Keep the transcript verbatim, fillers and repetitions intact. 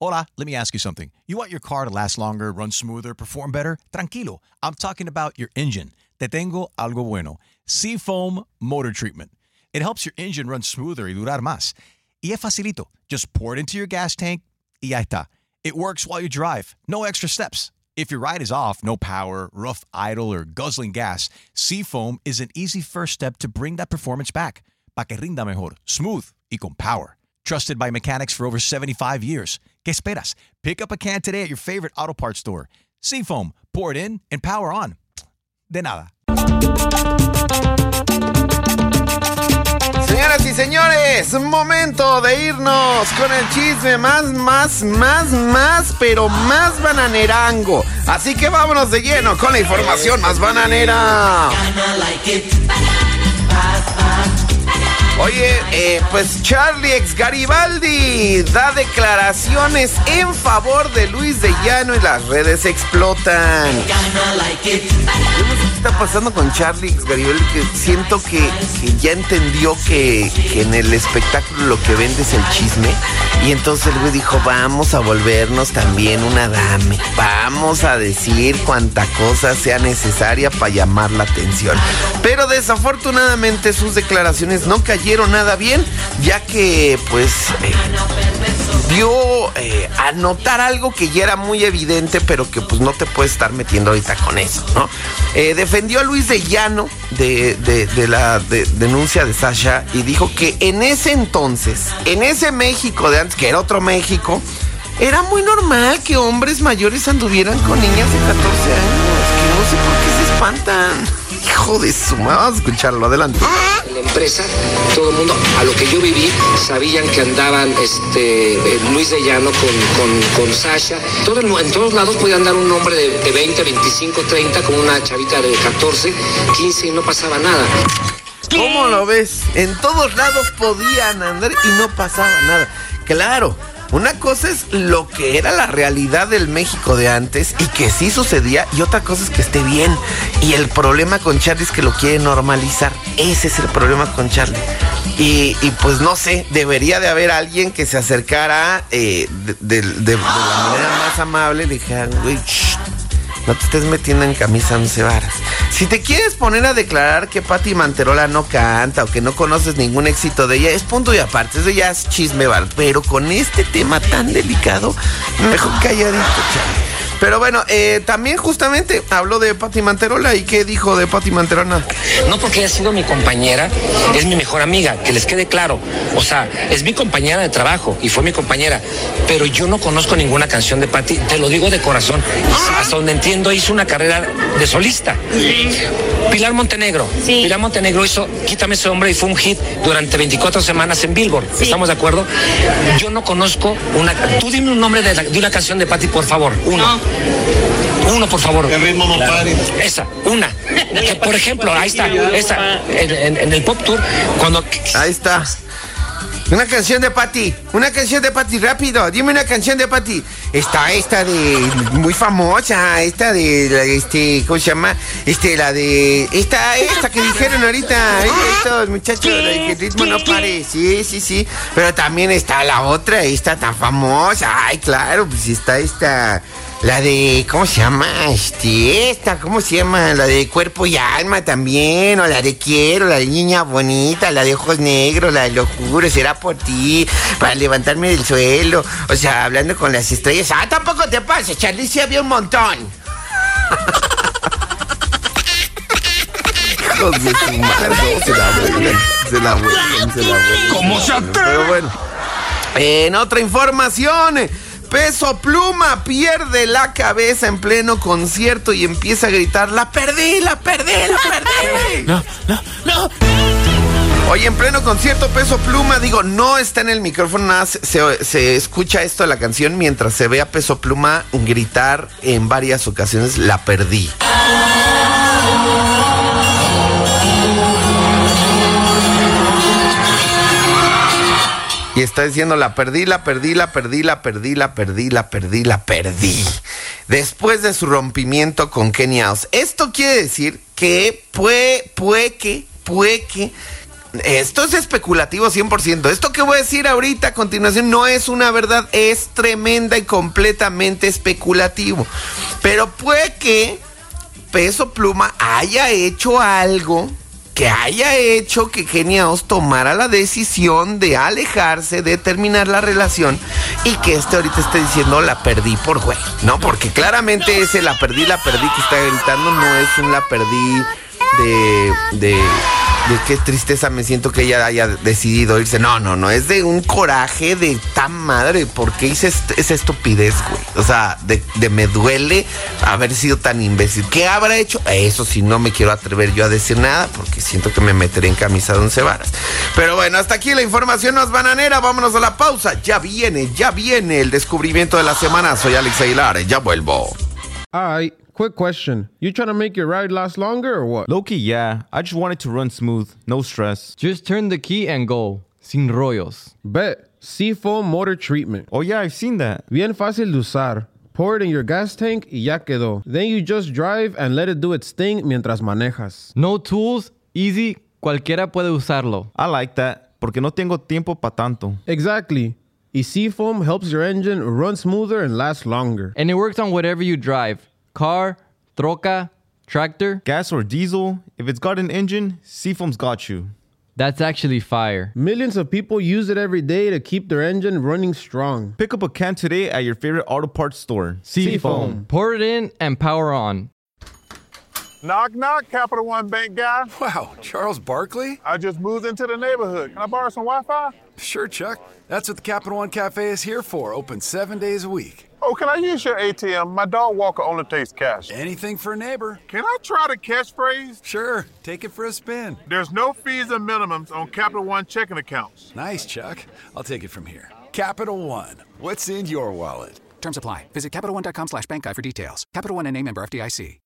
Hola, let me ask you something. You want your car to last longer, run smoother, perform better? Tranquilo. I'm talking about your engine. Te tengo algo bueno. Seafoam Motor Treatment. It helps your engine run smoother y durar más. Y es facilito. Just pour it into your gas tank y ya está. It works while you drive. No extra steps. If your ride is off, no power, rough idle, or guzzling gas, Seafoam is an easy first step to bring that performance back. Pa' que rinda mejor, smooth y con power. Trusted by mechanics for over seventy-five years. ¿Qué esperas? Pick up a can today at your favorite auto parts store. Seafoam, pour it in and power on. De nada. Señoras y señores, momento de irnos con el chisme más, más, más, más, pero más bananerango. Así que vámonos de lleno con la información más bananera. Oye, eh, pues Charlie ex Garibaldi da declaraciones en favor de Luis de Llano y las redes explotan. Yo no sé qué está pasando con Charlie ex Garibaldi, que siento que, que ya entendió que, que en el espectáculo lo que vende es el chisme. Y entonces el güey dijo, vamos a volvernos también una dame. Vamos a decir cuanta cosa sea necesaria para llamar la atención. Pero desafortunadamente sus declaraciones no cayeron nada bien, ya que pues eh, dio eh, a notar algo que ya era muy evidente, pero que pues no te puedes estar metiendo ahorita con eso, ¿no? Eh, defendió a Luis de Llano de, de, de la de, denuncia de Sasha y dijo que en ese entonces, en ese México de antes, que era otro México, era muy normal que hombres mayores anduvieran con niñas de catorce años, que no sé por qué se espantan. Hijo de su madre, vamos a escucharlo, adelante. En la empresa, todo el mundo, a lo que yo viví, sabían que andaban este eh, Luis de Llano con, con, con Sasha. Todo el, en todos lados podían dar un hombre de, de veinte, veinticinco, treinta, con una chavita de catorce, quince y no pasaba nada. ¿Cómo lo ves? En todos lados podían andar y no pasaba nada. Claro, una cosa es lo que era la realidad del México de antes y que sí sucedía, y otra cosa es que esté bien. Y el problema con Charlie es que lo quiere normalizar. Ese es el problema con Charlie. Y, y pues no sé, debería de haber alguien que se acercara eh, de, de, de, de la manera más amable. Le dijeran, güey, shh, no te estés metiendo en camisa once varas. Si te quieres poner a declarar que Pati Manterola no canta o que no conoces ningún éxito de ella, es punto y aparte, eso ya es chisme bar. Pero con este tema tan delicado, mejor calladito, Charlie. Pero bueno, eh, también justamente habló de Pati Manterola. ¿Y qué dijo de Pati Manterola? No porque haya sido mi compañera, es mi mejor amiga, que les quede claro. O sea, es mi compañera de trabajo y fue mi compañera. Pero yo no conozco ninguna canción de Pati, te lo digo de corazón. Hasta donde entiendo, hizo una carrera de solista. Pilar Montenegro. Sí. Pilar Montenegro hizo Quítame ese hombre y fue un hit durante veinticuatro semanas en Billboard. Sí. ¿Estamos de acuerdo? Yo no conozco una... Tú dime un nombre de, la, de una canción de Pati, por favor. Uno. No. Uno, por favor. El ritmo no claro. pare. Esa, una. Que, por ejemplo, ahí está, esa, en, en, en el Pop Tour, cuando... Ahí está. Una canción de Pati, una canción de Pati, rápido, dime una canción de Pati. Está esta de, muy famosa, esta de, este, ¿cómo se llama? Este, la de, esta, esta que dijeron ahorita, estos muchachos, la de que el ritmo no pare, sí, sí, sí. Pero también está la otra, esta tan famosa, ay, claro, pues está esta... La de, ¿cómo se llama? Este, esta, ¿cómo se llama? La de Cuerpo y Alma también, o la de Quiero, la de Niña Bonita, la de Ojos Negros, la de Lo Juro, será por ti, para levantarme del suelo, o sea, hablando con las estrellas. Ah, tampoco te pases, Charlie, sí había un montón. Hijos de su madre, no, se la vuelan, se la vuelan, se la vuelan. ¿Cómo se atreve? Pero bueno, en otra información... Peso Pluma pierde la cabeza en pleno concierto y empieza a gritar, ¡la perdí, la perdí, la perdí! No, no, no. Oye, en pleno concierto, Peso Pluma, digo, no está en el micrófono, nada, se, se escucha esto de la canción mientras se ve a Peso Pluma gritar en varias ocasiones, ¡la perdí! Y está diciendo, la perdí, la perdí, la perdí, la perdí, la perdí, la perdí, la perdí. Después de su rompimiento con Kenny House. Esto quiere decir que puede, puede que, puede que esto es especulativo cien por ciento. Esto que voy a decir ahorita a continuación no es una verdad, es tremenda y completamente especulativo. Pero puede que Peso Pluma haya hecho algo que haya hecho que Kenia Os tomara la decisión de alejarse, de terminar la relación, y que este ahorita esté diciendo la perdí por güey, ¿no? Porque claramente ese la perdí, la perdí que está gritando no es un la perdí de... de de qué tristeza me siento que ella haya decidido irse. No, no, no, es de un coraje de tan madre. ¿Por qué hice est- esa estupidez, güey? O sea, de, de me duele haber sido tan imbécil. ¿Qué habrá hecho? Eso sí, no me quiero atrever yo a decir nada porque siento que me meteré en camisa de once varas. Pero bueno, hasta aquí la información más bananera. Vámonos a la pausa. Ya viene, ya viene el descubrimiento de la semana. Soy Alex Aguilar, ya vuelvo. Alright, quick question. You trying to make your ride last longer or what? Low-key, yeah. I just want it to run smooth. No stress. Just turn the key and go. Sin rollos. Bet. Seafoam Motor Treatment. Oh, yeah, I've seen that. Bien fácil de usar. Pour it in your gas tank y ya quedó. Then you just drive and let it do its thing mientras manejas. No tools, easy, cualquiera puede usarlo. I like that, porque no tengo tiempo pa' tanto. Exactly. Y Seafoam helps your engine run smoother and last longer. And it works on whatever you drive. Car, troca, tractor. Gas or diesel, if it's got an engine, Seafoam's got you. That's actually fire. Millions of people use it every day to keep their engine running strong. Pick up a can today at your favorite auto parts store. Seafoam. Pour it in and power on. Knock, knock, Capital One Bank guy. Wow, Charles Barkley? I just moved into the neighborhood. Can I borrow some Wi-Fi? Sure, Chuck. That's what the Capital One Cafe is here for, open seven days a week. Oh, can I use your A T M? My dog Walker only takes cash. Anything for a neighbor. Can I try the catchphrase? Sure, take it for a spin. There's no fees and minimums on Capital One checking accounts. Nice, Chuck. I'll take it from here. Capital One, what's in your wallet? Terms apply. Visit CapitalOne.com slash bank guide for details. Capital One N A member F D I C.